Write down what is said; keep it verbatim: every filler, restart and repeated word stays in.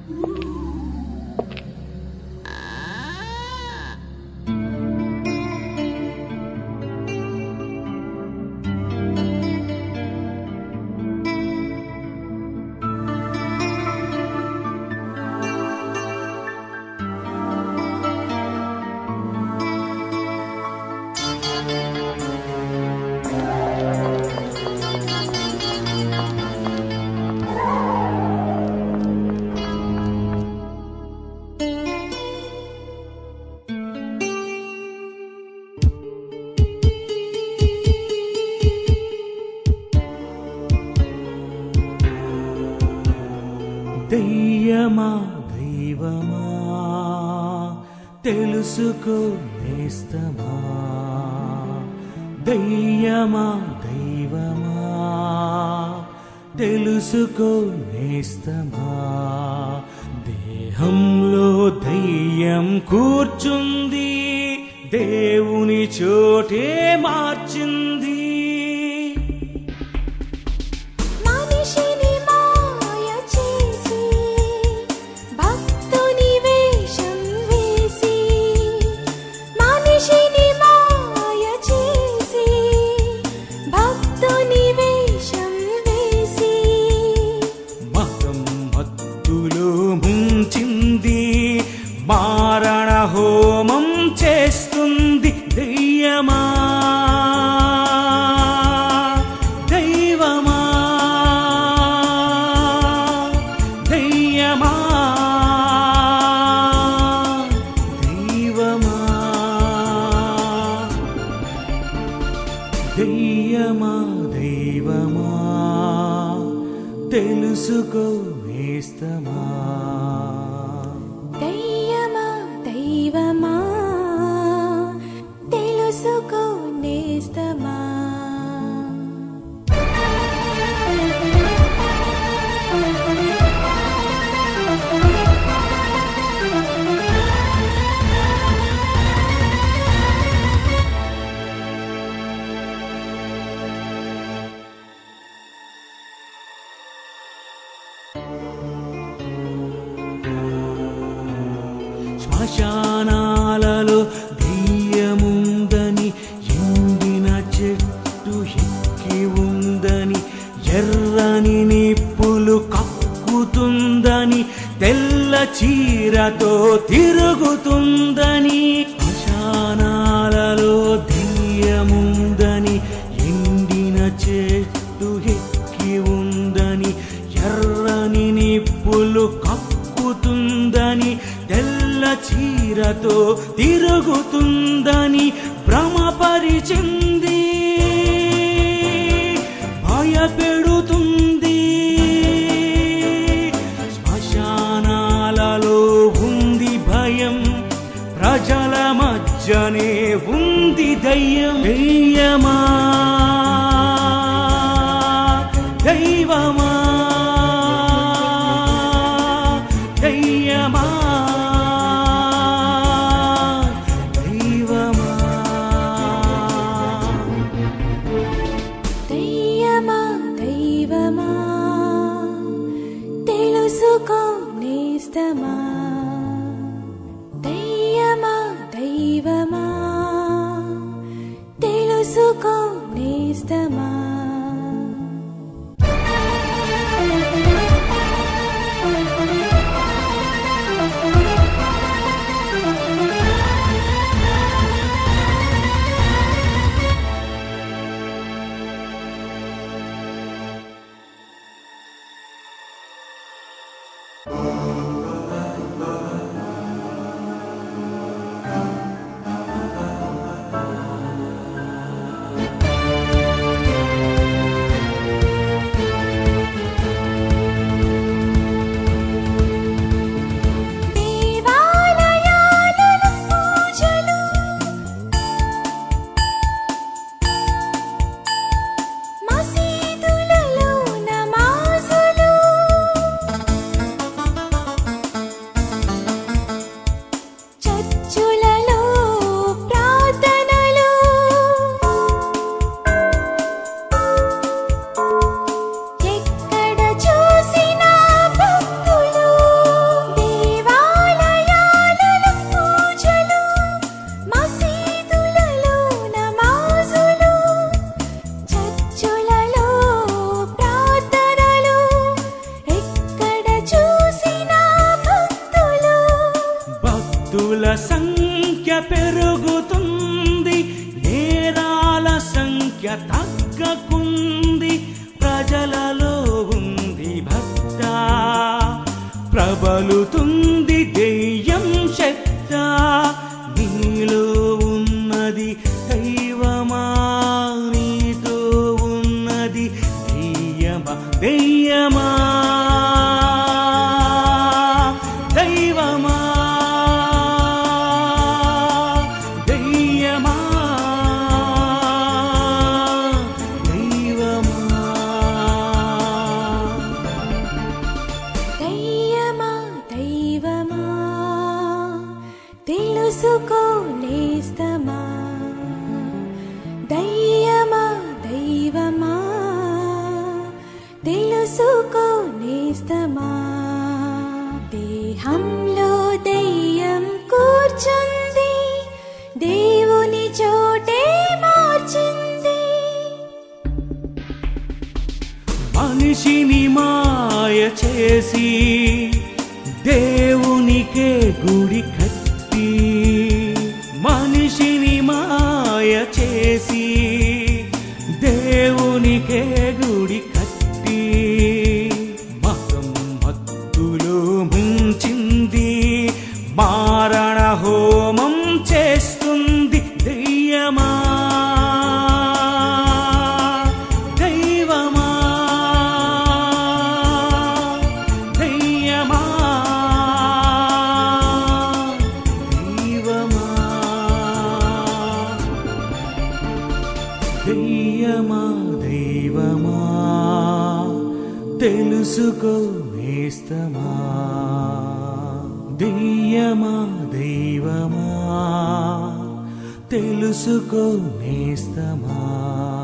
దయ్యమా దైవమా తెలుసుకో నేస్తమా, దయ్యమా దైవమా తెలుసుకో నేస్తమా, దేహంలో దయ్యం కూర్చుంది, దేవుని చోటే మార్చింది. మారణ హోమం చేస్తుంది దయ్యమా దైవమా దయ్యమా దైవమా దయ్యమా దైవమా తెలుసుకో నేస్తమా, దయ్యమా దైవమా తెలుసుకో నేస్తమా. శ్మశానాలలో దెయ్యముందని, ఎండిన చెట్టు ఎక్కి ఉందని, ఎర్రని నిప్పులు కక్కుతుందని, తెల్ల చీరతో తిరుగుతుందని. శ్మశానాలలో దెయ్యముందని, ఎండిన చెట్టు ఎక్కి ఉందని, ఎర్రని నిప్పులు కక్కుతుందని, తెల్ల చీరతో తిరుగుతుందని భ్రమపరిచింది, భయపెడుతుంది. శ్మశానాలలో ఉంది భయం, ప్రజల మధ్యనే ఉంది దయ్యం. దయ్యమా దైవమా దయ్యమా తెలుసుకో నేస్తమా, దయ్యమా దైవమా తెలుసుకో నేస్తమా. ప్రబలుతుంది దెయ్యం శక్త నీలో ఉన్నది దైవమా నీతో ఉన్నది దెయ్యమా దెయ్యమా దైవమా దెయ్యమా దైవమా దయ్యమా దైవమా తెలుసుకో నేస్తమా దయ్యమా దైవమా తెలుసుకో నేస్తమా దేహంలో దయ్యం కూర్చుంది దేవుని చోటే మార్చింది మనిషిని మాయ చేసి దేవునికే గుడి కట్టి మనిషిని మాయ చేసి దేవునికే గుడి కట్టి మతం మత్తులో ముంచింది మారణ హోమం చేస్తుంది దెయ్యమా దైవమా దెయ్యమా దైవమా దెయ్యమా దైవమా తెలుసుకో నేస్తమా దెయ్యమా దైవమా తెలుసుకో నేస్తమా